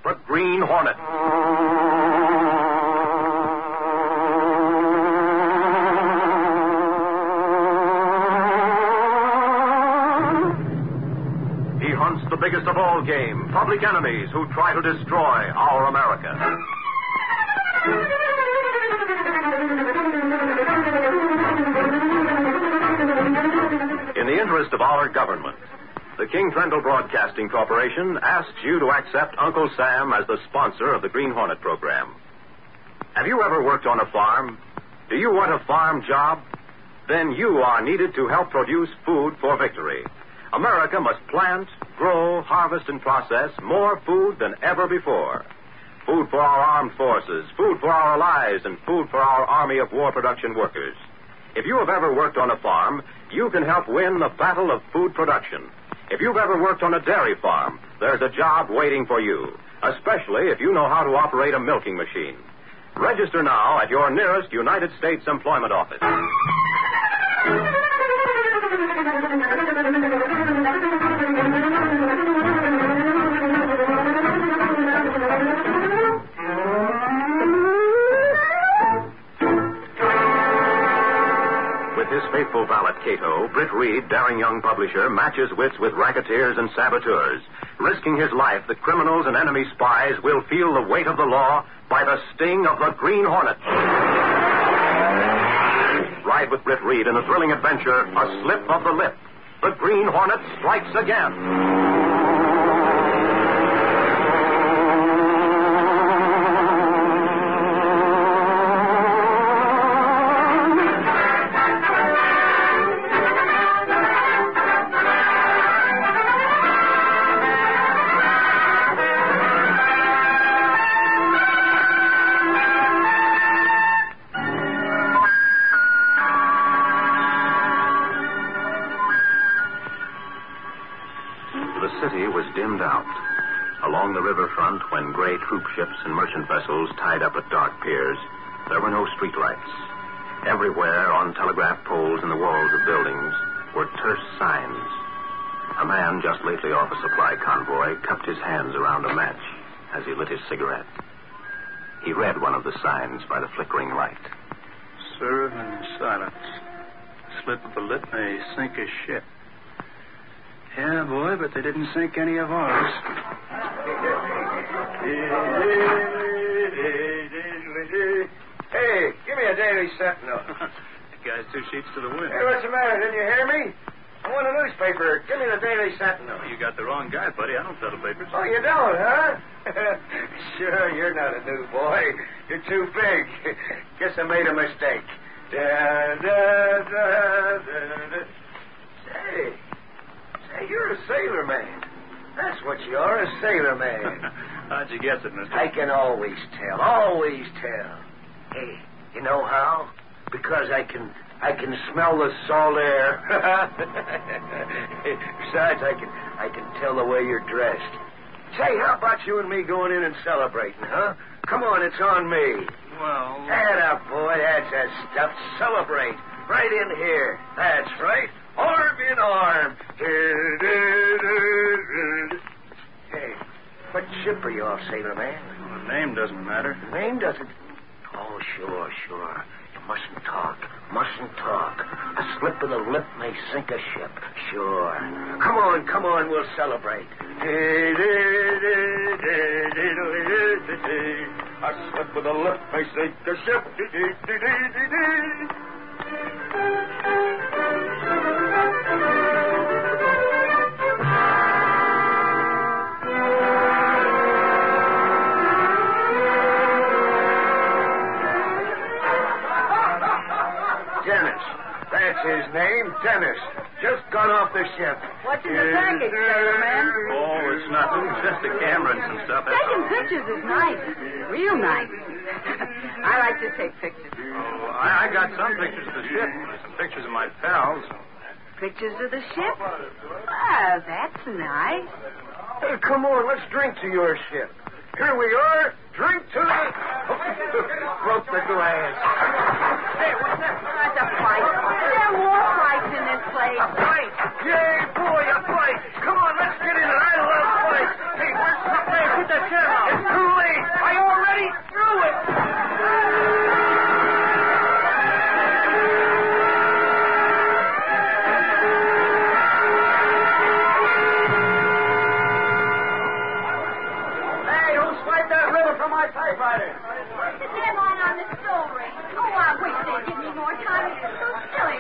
the Green Hornet. He hunts the biggest of all game, public enemies who try to destroy our America. In the interest of our government, the King Trendle Broadcasting Corporation asks you to accept Uncle Sam as the sponsor of the Green Hornet program. Have you ever worked on a farm? Do you want a farm job? Then you are needed to help produce food for victory. America must plant, grow, harvest, and process more food than ever before. Food for our armed forces, food for our allies, and food for our army of war production workers. If you have ever worked on a farm, you can help win the battle of food production. If you've ever worked on a dairy farm, there's a job waiting for you, especially if you know how to operate a milking machine. Register now at your nearest United States Employment Office. With his faithful valet, Cato, Britt Reed, daring young publisher, matches wits with racketeers and saboteurs. Risking his life, the criminals and enemy spies will feel the weight of the law by the sting of the Green Hornet. Ride with Britt Reed in a thrilling adventure, A Slip of the Lip. The Green Hornet strikes again. The city was dimmed out. Along the riverfront, when gray troop ships and merchant vessels tied up at dark piers, there were no streetlights. Everywhere, on telegraph poles and the walls of buildings, were terse signs. A man just lately off a supply convoy cupped his hands around a match as he lit his cigarette. He read one of the signs by the flickering light. Serve in silence. Slip of the lip may sink a ship. Yeah, boy, but they didn't sink any of ours. Hey, give me a Daily Sentinel. The guy's two sheets to the wind. Hey, what's the matter? Didn't you hear me? I want a newspaper. Give me the Daily Sentinel. You got the wrong guy, buddy. I don't sell papers. Oh, you don't, huh? Sure, you're not a new boy. You're too big. Guess I made a mistake. Say, you're a sailor man. That's what you are, a sailor man. How'd you guess it, mister? I can always tell. Always tell. Hey, you know how? Because I can smell the salt air. Besides, I can tell the way you're dressed. Say, how about you and me going in and celebrating, huh? Come on, it's on me. Well... Head up, boy. That's that stuff. Celebrate. Right in here. That's right. Arm in arm. Hey, what ship are you off, sailor man? Well, the name doesn't matter. The name doesn't... Oh, sure. You mustn't talk. A slip of the lip may sink a ship. Sure. Come on, we'll celebrate. A slip of the lip may sink a ship. Dennis. That's his name, Dennis. Just got off the ship. What's in the package, sailor man? Oh, it's nothing. Just a camera and some stuff. Taking pictures is nice. Real nice. I like to take pictures. Oh, I got some pictures of the ship. Some pictures of my pals. Pictures of the ship? Well, that's nice. Hey, come on, let's drink to your ship. Here we are. Drink to the... Broke the glass. Hey, what's that? That's a fight. There are war fights in this place. A fight? Yay, boy, a fight. Come on, let's get in it. I love fights. Hey, where's the... Hey, put that chair out. wipe that river from my typewriter. What's the deadline on the story? Oh, I wish they'd give me more time. It's so silly.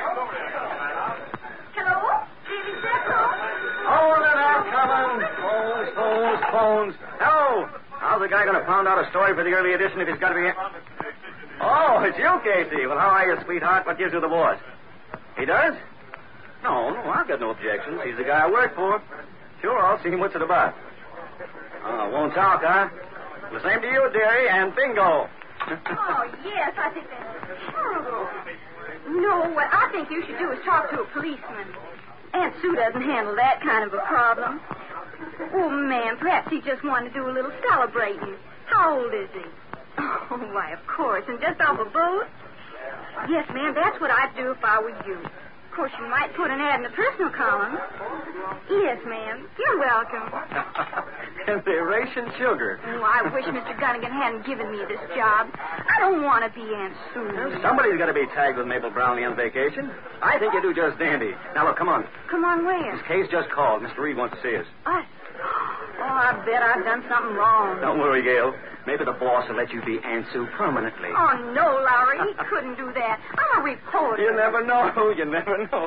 Hello? Daily Central? Hold it out, coming. Phones. Hello. How's the guy going to pound out a story for the early edition if he's got to be here? Oh, it's you, Casey. Well, how are you, sweetheart? What gives you the voice? He does? No, I've got no objections. He's the guy I work for. Sure, I'll see him. What's it about? Oh, won't talk, huh? The same to you, dearie, and bingo. Oh, yes, I think that's terrible. No, what I think you should do is talk to a policeman. Aunt Sue doesn't handle that kind of a problem. Oh, man, perhaps he just wanted to do a little celebrating. How old is he? Oh, why, of course, and just off a boat? Yes, ma'am, that's what I'd do if I were you. Of course, you might put an ad in the personal column. Yes, ma'am. You're welcome. And they're ration sugar. Oh, I wish Mr. Gunnigan hadn't given me this job. I don't want to be Aunt Sue. Somebody's got to be tagged with Mabel Brownlee on vacation. I think you do just dandy. Now, look, come on. Come on where? Miss Case just called. Mr. Reed wants to see us. Us? Oh, I bet I've done something wrong. Don't worry, Gail. Maybe the boss will let you be Aunt Sue permanently. Oh, no, Lowry. He couldn't do that. I'm a reporter. You never know. You never know.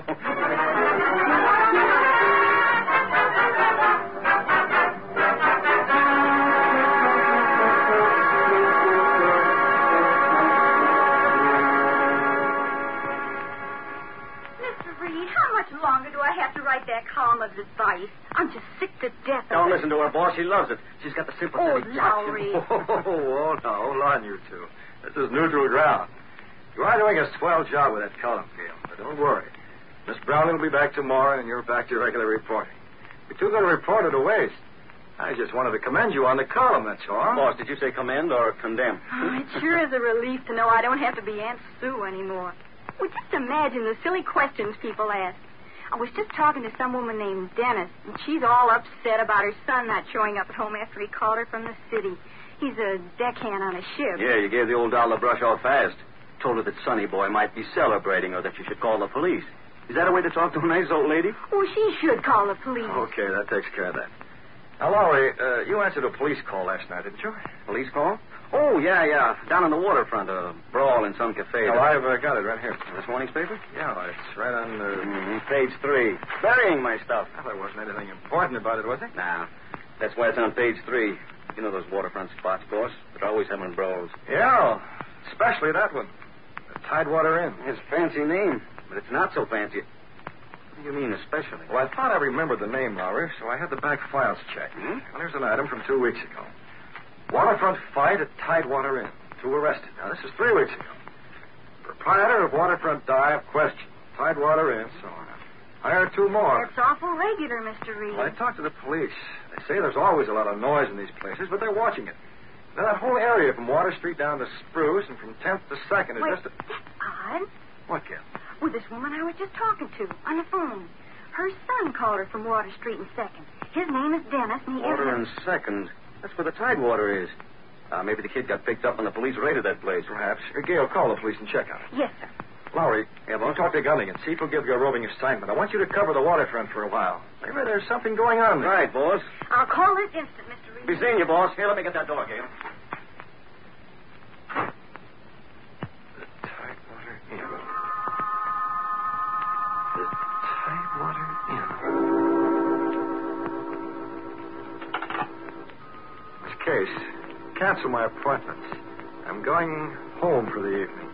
Mr. Reed, how much longer do I have to write that column of advice? I'm just sick to death of Don't it. listen to her, boss. She loves it. She's got the sympathetic Oh, Lowry. Oh, now, hold on, you two. This is neutral ground. You are doing a swell job with that column, Gail. But don't worry. Miss Brownlee will be back tomorrow, and you're back to your regular reporting. You're too good a reporter to waste. I just wanted to commend you on the column, that's all. Boss, did you say commend or condemn? Oh, it sure is a relief to know I don't have to be Aunt Sue anymore. Well, just imagine the silly questions people ask. I was just talking to some woman named Dennis, and she's all upset about her son not showing up at home after he called her from the city. He's a deckhand on a ship. Yeah, you gave the old doll a brush off fast. Told her that Sonny Boy might be celebrating or that you should call the police. Is that a way to talk to a nice old lady? Oh, she should call the police. Okay, that takes care of that. Now, Lowry, you answered a police call last night, didn't you? Police call? Oh, yeah. Down on the waterfront, a brawl in some cafe. Oh, I've got it right here. This morning's paper? Yeah, it's right on page 3. Burying my stuff. Well, there wasn't anything important about it, was there? Nah. That's why it's on page 3. You know those waterfront spots, boss? They're always having brawls. Yeah, especially that one. The Tidewater Inn. It's a fancy name, but it's not so fancy. What do you mean, especially? Well, I thought I remembered the name, Lowry, so I had the back files checked. Hmm? Well, here's an item from 2 weeks ago. Waterfront fight at Tidewater Inn. 2 arrested. Now, this is 3 weeks ago. Proprietor of Waterfront Dive, question. Tidewater Inn, so on. Hire 2 more. That's awful regular, Mr. Reed. Well, I talked to the police. They say there's always a lot of noise in these places, but they're watching it. Now, that whole area from Water Street down to Spruce and from 10th to 2nd is Wait, just a... that's odd. What, Gail? Well, this woman I was just talking to on the phone. Her son called her from Water Street and 2nd. His name is Dennis, and he Water isn't... and 2nd. That's where the Tidewater is. Maybe the kid got picked up when the police raided that place. Perhaps. Gail, call the police and check on it. Yes, sir. Lowry, I'll talk to Gunnigan. See if he'll give you a roving assignment. I want you to cover the waterfront for a while. Maybe there's something going on there. Right, boss. I'll call this instant, Mr. Reed. Be seeing you, boss. Here, let me get that door, Gail. The Tidewater Inn. The Tidewater Inn. Miss Case, cancel my appointments. I'm going home for the evening.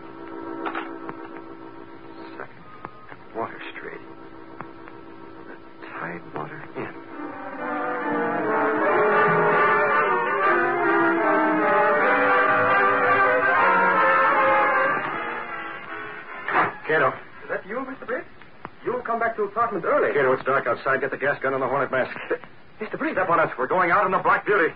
2nd and Water Street. The Tidewater Inn. Cato. Is that you, Mr. Briggs? You'll come back to the apartment early. Cato, it's dark outside. Get the gas gun and the Hornet mask. Mr. Briggs. Step on it. We're going out in the Black Beauty.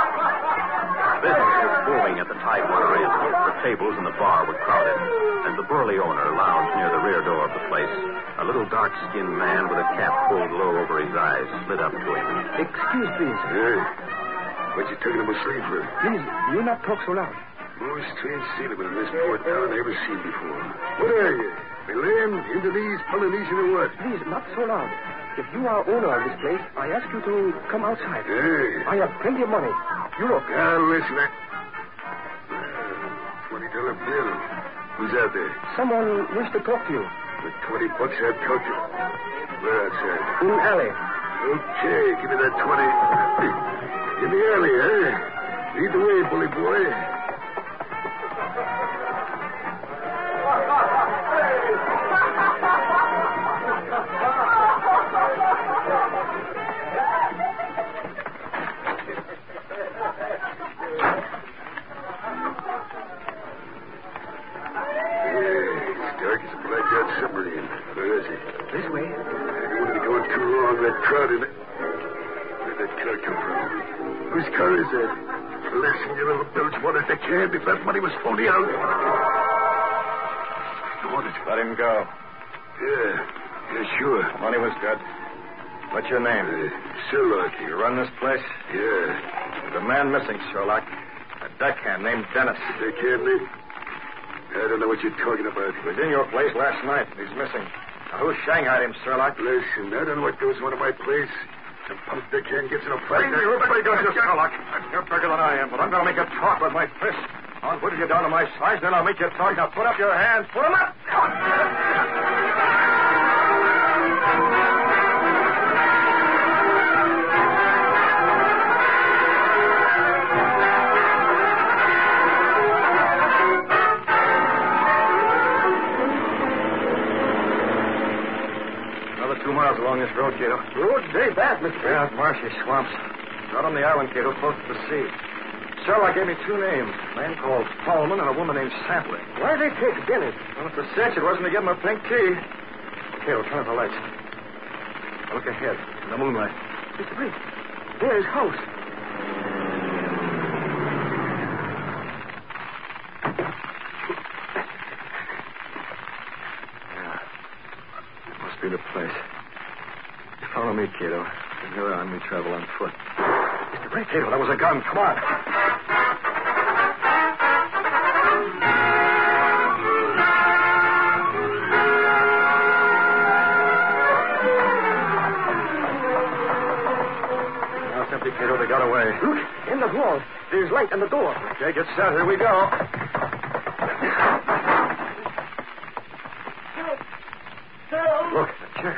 Business was booming at the Tidewater Inn. The tables in the bar were crowded, and the burly owner lounged near the rear door of the place. A little dark-skinned man with a cap pulled low over his eyes slid up to him. Excuse, please. Hey, what you taking him asleep for? Please, you not talk so loud. Most strange settlement in this port town I ever seen before. What are you? Milan, Indonesian, Polynesian, or what? Please, not so loud. If you are owner of this place, I ask you to come outside. Hey. I have plenty of money. You look. Now, listen. $20 bill. Who's out there? Someone wishes to talk to you. With $20 I'd talk to you. Where outside? In the alley. Okay, give me that 20. In the alley, eh? Lead the way, bully boy. Submarine. Where is he? This way. I don't want to be going too long. That crowd in it. Where'd that car come from? Whose car is that? Listen, you little bilge wanted the cab if that money was phony out. What is it? Let him go. Yeah, sure. Money was good. What's your name? Sherlock. You run this place? Yeah. There's a man missing, Sherlock. A deckhand named Dennis. Deckhand, Nick? I don't know what you're talking about. He was in your place last night. He's missing. Now, who shanghaied him, Sherlock? Listen, I don't know what goes on in my place. Some punk deckhand gets in a fight. Everybody does this, Sherlock. You're bigger than I am, but I'm going to make you talk with my fist. I'll whittle you down to my size, then I'll make you talk. Now, put up your hands. Put them up. Another 2 miles along this road, Cato. Road very bad, Mr. Yeah, marshy swamps. Not on the island, Cato, close to the sea. Sherlock gave me 2 names. A man called Tallman and a woman named Sampling. Why did they take Dennis? Well, if the cinch, it wasn't to give him a pink key. Cato, turn off the lights. Now look ahead, in the moonlight. Mr. Briggs, there's house. Yeah. It must be the place. Follow me, Cato. From here on, we travel on foot. Mr. Briggs, Cato, that was a gun. Come on. Now it's empty, Cato. They got away. Look, in the wall. There's light on the door. Okay, get set. Here we go. Look, the chair.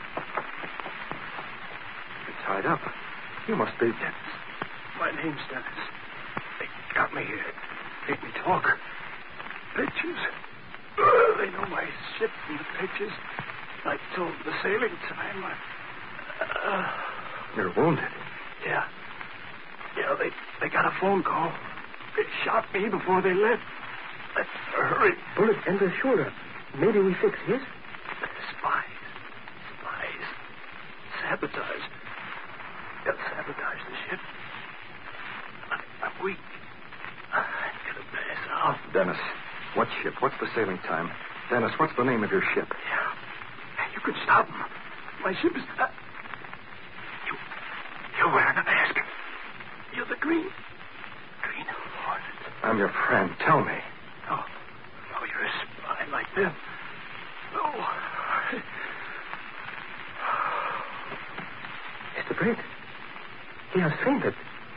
You're tied up. You must be Dennis. My name's Dennis. They got me here. Made me talk. Pictures. They know my ship from the pictures. I told the sailing time. You're wounded. Yeah. Yeah, they got a phone call. They shot me before they left. Let's hurry. Bullet in the shoulder. Maybe we fix his. Spies. Sabotage. They'll sabotage the ship. I'm weak. I'm gonna pass out. Dennis, what ship? What's the sailing time? Dennis, what's the name of your ship? Yeah. You can stop them. My ship is... You're wearing a mask. You're the Green Hornet. I'm your friend. Tell me. No, you're a spy like them. No. Mr. Briggs, he has fainted.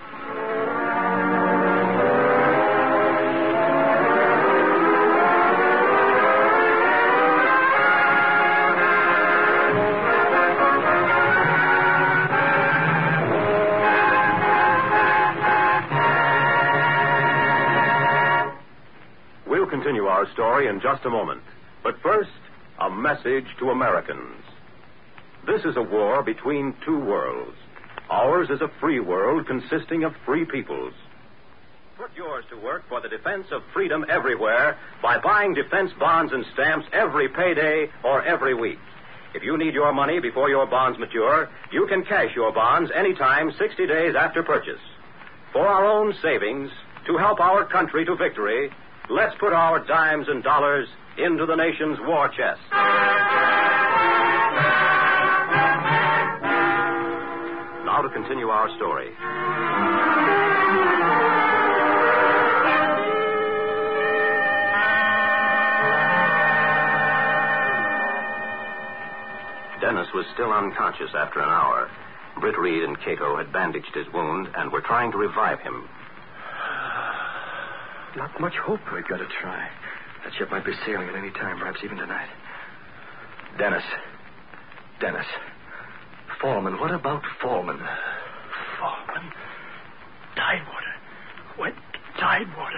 We'll continue our story in just a moment. But first, a message to Americans. This is a war between 2 worlds. Ours is a free world consisting of free peoples. Put yours to work for the defense of freedom everywhere by buying defense bonds and stamps every payday or every week. If you need your money before your bonds mature, you can cash your bonds anytime 60 days after purchase. For our own savings, to help our country to victory, let's put our dimes and dollars into the nation's war chest. Now to continue our story. Dennis was still unconscious after an hour. Britt Reed and Cato had bandaged his wound and were trying to revive him. Not much hope. We've got to try. That ship might be sailing at any time, perhaps even tonight. Dennis. Foreman. What about Foreman? Foreman. Tidewater. Wet Tidewater.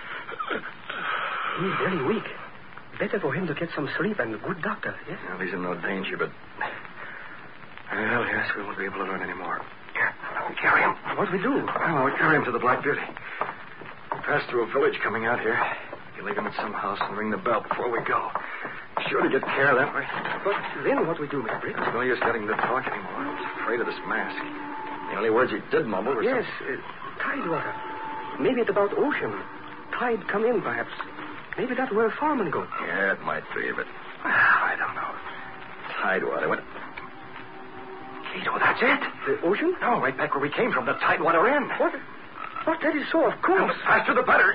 He's very weak. Better for him to get some sleep and a good doctor, yes? Well, he's in no danger, but... Well, yes, we won't be able to learn any more. Here, we carry him. What do we do? Well, we carry him to the Black Beauty. We pass through a village coming out here. You leave him at some house and ring the bell before we go. Sure to get care that way. But then what do we do, Mr. Britt? There's no use getting him to talk anymore. He's afraid of this mask. The only words he did mumble were... Yes, Tidewater. Maybe it's about ocean. Tide come in, perhaps. Maybe that's where Foreman goes. Yeah, it might be, but I don't know. Tidewater. What? Cato, that's it. The ocean? No, right back where we came from. The Tidewater Inn. What? What? That is so, of course. Well, the faster the better.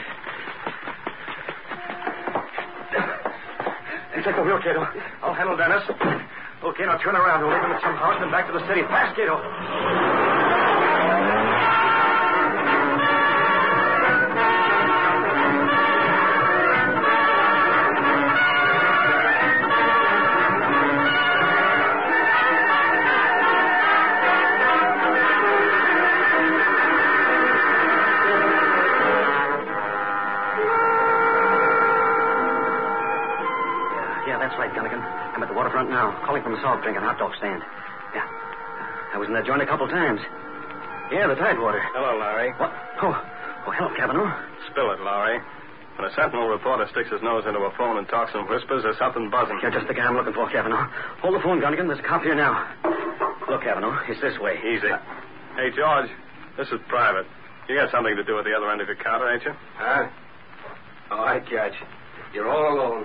You take the wheel, Cato. I'll handle Dennis. Okay, now turn around. We'll leave him at some house and back to the city. Fast, Cato. I'm at the waterfront now, calling from a soft drink and hot dog stand. Yeah. I was in that joint a couple times. Yeah, the Tidewater. Hello, Larry. What? Oh, hello, Cavanaugh. Spill it, Larry. When a Sentinel reporter sticks his nose into a phone and talks in whispers, there's something buzzing. You're just the guy I'm looking for, Cavanaugh. Hold the phone, Gunnigan. There's a cop here now. Look, Cavanaugh, it's this way. Easy. Hey, George, this is private. You got something to do with the other end of your counter, ain't you? Huh? All right, Judge. You're all alone.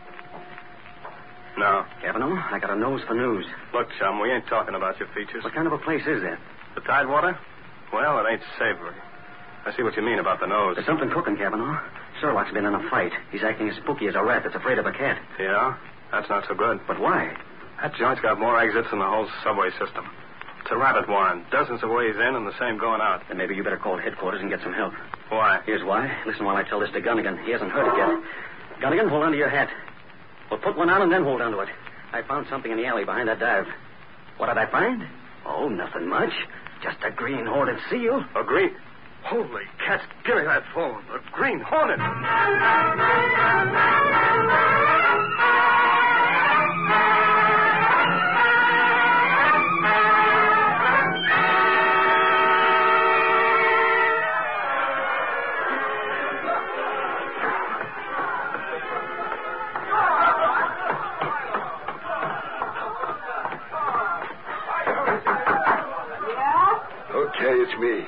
No. Cavanaugh, I got a nose for news. Look, chum, we ain't talking about your features. What kind of a place is that? The Tidewater? Well, it ain't savory. I see what you mean about the nose. There's something cooking, Cavanaugh. Sherlock's been in a fight. He's acting as spooky as a rat that's afraid of a cat. Yeah? That's not so good. But why? That joint's got more exits than the whole subway system. It's a rabbit warren. Dozens of ways in and the same going out. Then maybe you better call headquarters and get some help. Why? Here's why. Listen while I tell this to Gunnigan. He hasn't heard it yet. Gunnigan, hold on to your hat. Well, put one on and then hold on to it. I found something in the alley behind that dive. What did I find? Oh, nothing much. Just a green hornet seal. A green? Holy cats, give me that phone. A Green Hornet. Okay, it's me.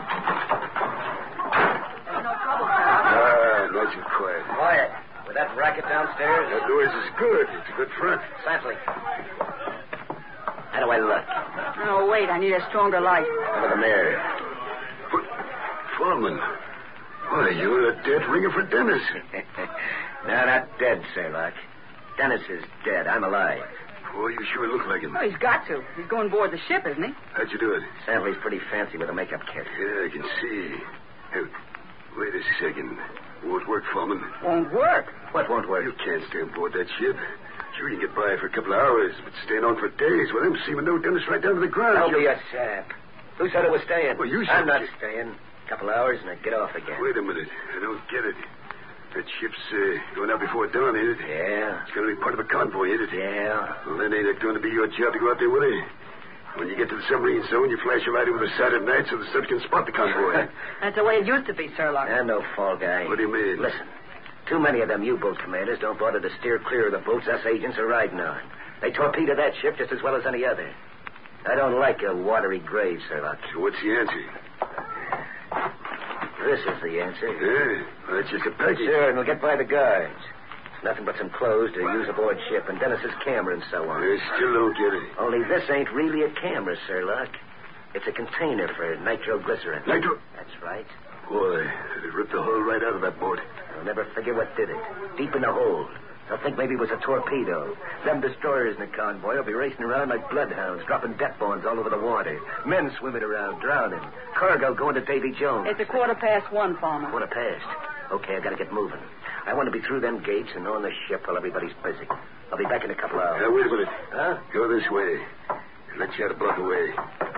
Nice and quiet. Quiet. With that racket downstairs? That noise is good. It's a good front. Santley. How do I look? Oh, wait, I need a stronger light. Out of the mirror. But, Foreman, why, you're a dead ringer for Dennis. No, not dead, Sherlock. Dennis is dead. I'm alive. Boy, you sure look like him. Oh, he's got to. He's going aboard the ship, isn't he? How'd you do it? Santley's pretty fancy with a makeup kit. Yeah, I can see. Hey, wait a second. Won't work, Foreman. Won't work. What won't work? You can't stay aboard that ship. Sure, you can get by for a couple of hours, but staying on for days, well, them seamen know Dennis right down to the ground. Don't be a sap. Who said it was staying? Well, you said... I'm not staying. A couple of hours and I get off again. Wait a minute. I don't get it. That ship's going out before dawn, ain't it? Yeah. It's going to be part of a convoy, ain't it? Yeah. Well, then ain't it going to be your job to go out there with it? When you get to the submarine zone, you flash your light over the side at night so the subs can spot the convoy. That's the way it used to be, Sherlock. I'm no fall guy. What do you mean? Listen, too many of them U-boat commanders don't bother to steer clear of the boats us agents are riding on. They torpedo that ship just as well as any other. I don't like a watery grave, Sherlock. So what's the answer? This is the answer. Yeah? That's just a package. Sure, and we'll get by the guards. It's nothing but some clothes to use aboard ship and Dennis's camera and so on. I still don't get it. Only this ain't really a camera, Sherlock. It's a container for nitroglycerin. Nitro? That's right. Boy, it ripped the hull right out of that boat. I'll never forget what did it. Deep in the hold. I think maybe it was a torpedo. Them destroyers in the convoy will be racing around like bloodhounds, dropping death bombs all over the water. Men swimming around, drowning. Cargo going to Davy Jones. It's 1:15, Farmer. 1:15. Okay, I gotta get moving. I want to be through them gates and on the ship while everybody's busy. I'll be back in a couple hours. Now, wait a minute. Huh? Go this way. Let's get a block away.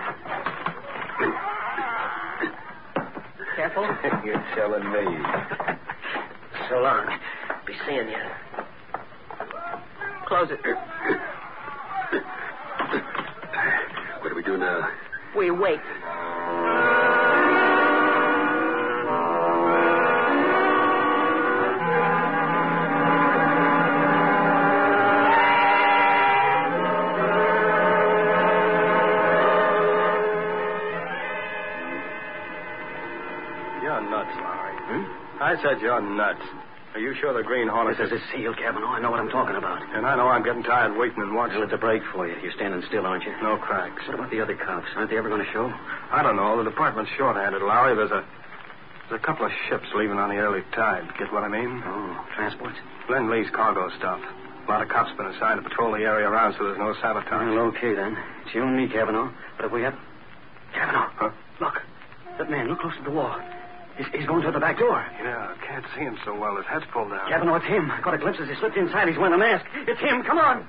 Careful. You're telling me. So long. Be seeing you. Close it. What do we do now? We wait. You're nuts, Lowry. I said you're nuts. Are you sure the Green Hornet... This is a seal, Cavanaugh. I know what I'm talking about. And I know I'm getting tired waiting and watching. Well, it's a break for you. You're standing still, aren't you? No cracks. What about the other cops? Aren't they ever going to show? I don't know. The department's short-handed, Lowry. There's a couple of ships leaving on the early tide. Get what I mean? Oh, transports? Glenn Lee's cargo stuff. A lot of cops been assigned to patrol the area around so there's no sabotage. Well, okay, then. It's you and me, Cavanaugh. But if we have... Cavanaugh! Huh? Look. That man, look close to the wall. He's going through the back door. Yeah, I can't see him so well. His head's pulled down. Cavanaugh, it's him. I caught a glimpse as he slipped inside. He's wearing a mask. It's him. Come on.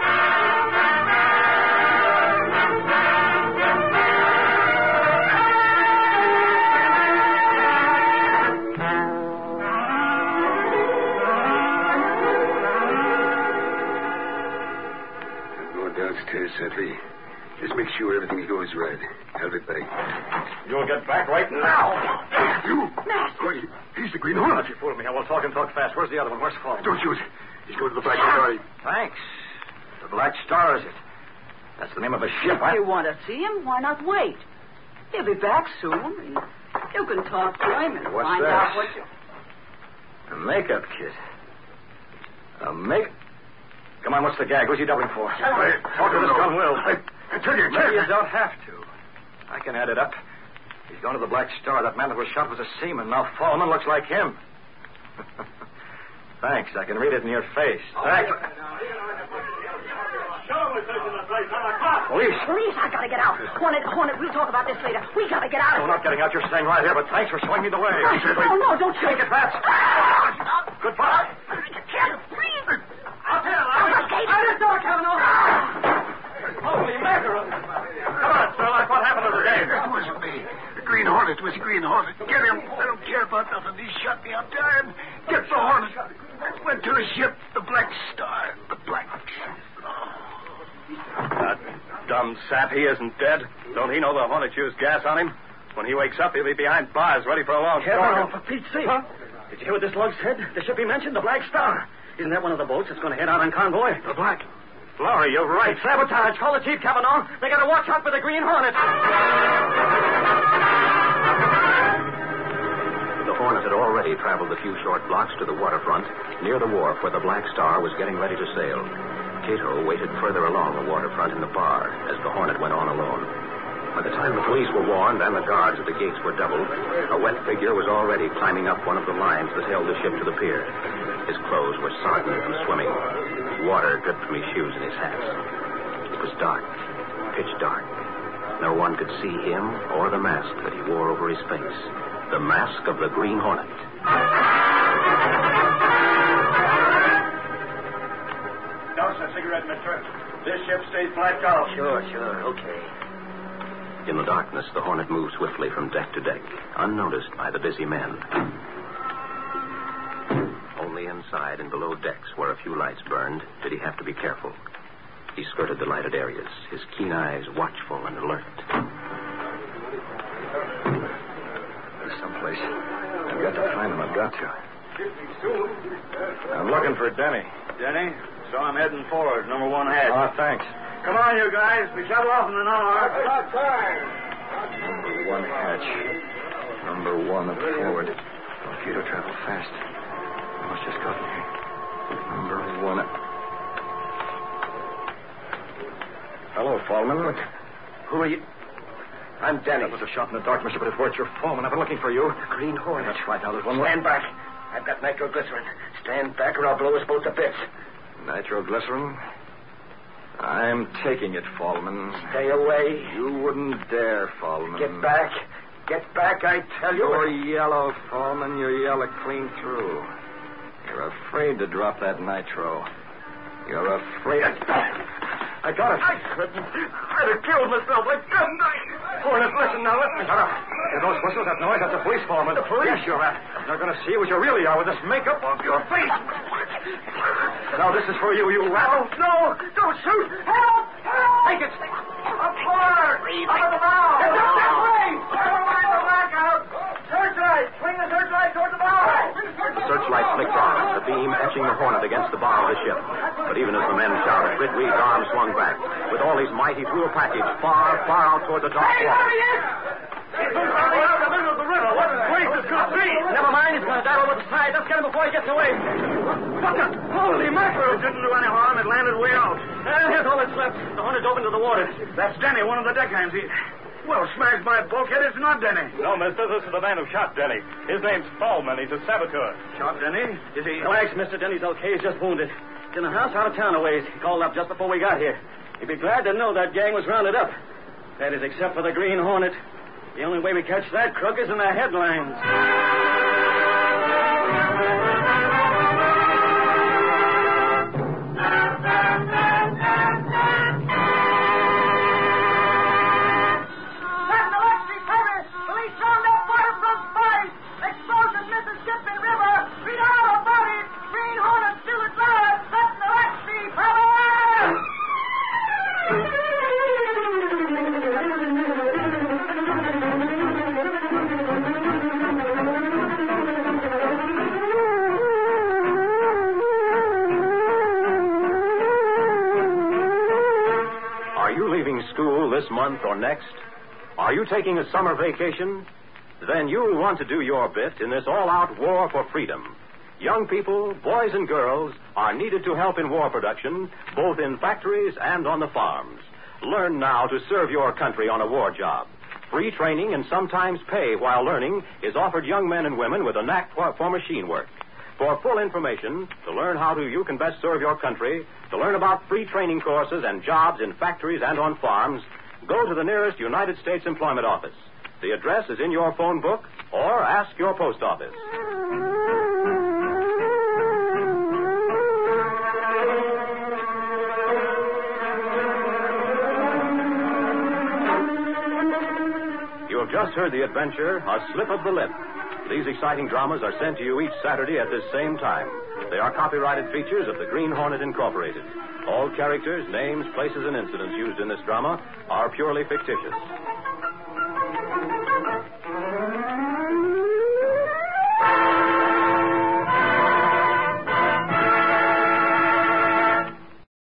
I'm going downstairs, Sedley. Just make sure everything goes right. I'll be back. You'll get back right now. You? Why, he's the Green Hornet. You fooled me. I will talk fast. Where's the other one? Where's Paul? Don't shoot. He's going to the Black Star. Thanks. The Black Star, is it? That's the name of a ship. If you want to see him, why not wait? He'll be back soon. You can talk to him and What's find that? out what you... A makeup kit. A make... Come on, what's the gag? Who's he doubling for? Talk to this gun, Will. I tell you, Maybe you don't have to. I can add it up. He's gone to the Black Star. That man that was shot was a seaman. Now Foreman looks like him. Thanks. I can read it in your face. Thanks. Police. Police, I gotta get out. Hornet, we'll talk about this later. We gotta get out We're of here. not getting out. You're staying right here, but thanks for showing me the way. Oh, no, don't shoot. Take it, Bats. Goodbye. Please. I'll tell. Out of the door, Cavanaugh. Holy mackerel. Come on, Sherlock. What happened to the game? It wasn't me. The Green Hornet was the Green Hornet. Get him. I don't care about nothing. He shot me. I'm tired. Get the Hornet. Went to a ship, the Black Star. The Black Star. That dumb sap. He isn't dead. Don't he know the Hornet used gas on him? When he wakes up, he'll be behind bars, ready for a long Cavanaugh, storm. for Pete's sake. Huh? Did you hear what this lug said? The ship he mentioned, the Black Star. Isn't that one of the boats that's going to head out on convoy? The Black. Lowry, you're right. It's sabotage. Call the chief, Cavanaugh. They got to watch out for the Green Hornet. The Hornet had already traveled a few short blocks to the waterfront, near the wharf where the Black Star was getting ready to sail. Cato waited further along the waterfront in the bar as the Hornet went on alone. By the time the police were warned and the guards at the gates were doubled, a wet figure was already climbing up one of the lines that held the ship to the pier. His clothes were sodden from swimming. Water dripped from his shoes and his hat. It was dark, pitch dark. No one could see him or the mask that he wore over his face. The mask of the Green Hornet. Dose a cigarette, mister. This ship stays blacked out. Sure, okay. In the darkness, the Hornet moved swiftly from deck to deck, unnoticed by the busy men. Only inside and below decks, where a few lights burned, did he have to be careful. He skirted the lighted areas, his keen eyes watchful and alert. There's someplace. I've got to find him. I've got to. I'm looking for Denny. Denny? So I'm heading forward, number one hatch. Oh, thanks. Come on, you guys. We shuttle off in an hour. About time. Number one hatch. Number one up forward. torpedo traveled fast. Almost just got me. Number 1. Hello, Fallman. Who are you? I'm Denny. That was a shot in the dark, mister, but it weren't your Fallman. I've been looking for you. Green Hornet. That's right. Now, there's one more. Stand back. I've got nitroglycerin. Stand back or I'll blow us both to bits. Nitroglycerin? I'm taking it, Fallman. Stay away. You wouldn't dare, Fallman. Get back. Get back, I tell you. You're yellow, Fallman. You're yellow clean through. You're afraid to drop that nitro. You're afraid. I got it. I couldn't. I'd have killed myself. I couldn't. Hornet, listen now. Let me. Shut up. Hear those whistles, that noise? That's the police, Fallman. The police? Yes, you're right. They're going to see what you really are with this makeup off your face. Now, this is for you, you rat. No, don't shoot. Help! Help! Take it. Up forward! Up at the bow! It's up that way! Never mind the blackout! Searchlight! Swing the searchlight toward the bow! The searchlight flicked on, the beam etching the Hornet against the bow of the ship. But even as the men shouted, Britt Reed's arm swung back. With all his might, he threw a package far, far out toward the dark water. He's running out the middle of the river. What place is going to be? Never mind. He's going to dive over the side. Let's get him before he gets away. Holy mackerel. It didn't do any harm. It landed way out. Here's all that's left. The Hornet's open to the water. That's Denny, one of the deckhands. Well, smash my bulkhead. It's not Denny. No, mister. This is the man who shot Denny. His name's Fallman. He's a saboteur. Shot Denny? Is he? Relax, mister. Denny's okay. He's just wounded. He's in a house out of town a ways. He called up just before we got here. He'd be glad to know that gang was rounded up. That is, except for the Green Hornet. The only way we catch that crook is in the headlines. School this month or next? Are you taking a summer vacation? Then you'll want to do your bit in this all-out war for freedom. Young people, boys and girls, are needed to help in war production, both in factories and on the farms. Learn now to serve your country on a war job. Free training and sometimes pay while learning is offered young men and women with a knack for machine work. For full information, to learn how you can best serve your country, to learn about free training courses and jobs in factories and on farms, go to the nearest United States Employment Office. The address is in your phone book, or ask your post office. You have just heard the adventure, A Slip of the Lip. These exciting dramas are sent to you each Saturday at this same time. They are copyrighted features of the Green Hornet Incorporated. All characters, names, places, and incidents used in this drama are purely fictitious.